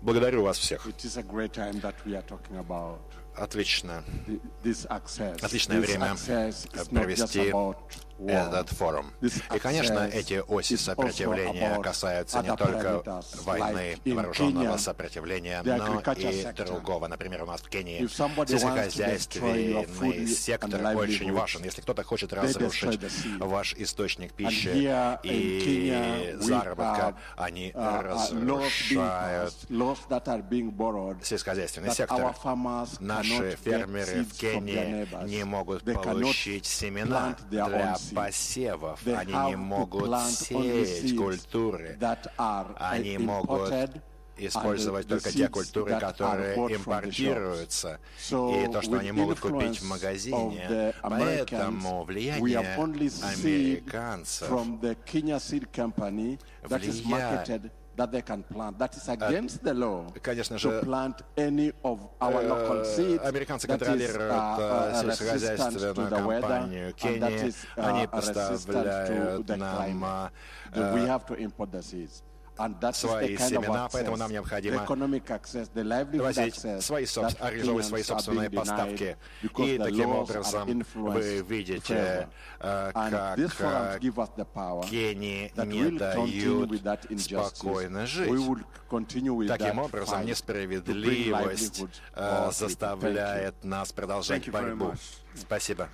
Благодарю вас всех. It is a great time that we are talking about. Отлично. Отличное время провести этот форум. И, конечно, эти оси сопротивления касаются не только войны, вооруженного сопротивления, но и другого. Например, у нас в Кении сельскохозяйственный сектор очень важен. Если кто-то хочет разрушить ваш источник пищи и заработка, они разрушают сельскохозяйственный сектор. Наши фермеры в Кении не могут получить семена для посевов, они не могут сеять культуры, они могут использовать только те культуры, которые импортируются, и то, что они могут купить в магазине. Поэтому влияние американцев влияет. Конечно же, американцы контролируют сельскохозяйственную компанию Кении, они поставляют нам свои семена, поэтому нам необходимо возить организовывать свои собственные поставки. И таким образом вы видите, как Кении не дают спокойно жить. Таким образом, несправедливость заставляет нас продолжать борьбу. Спасибо.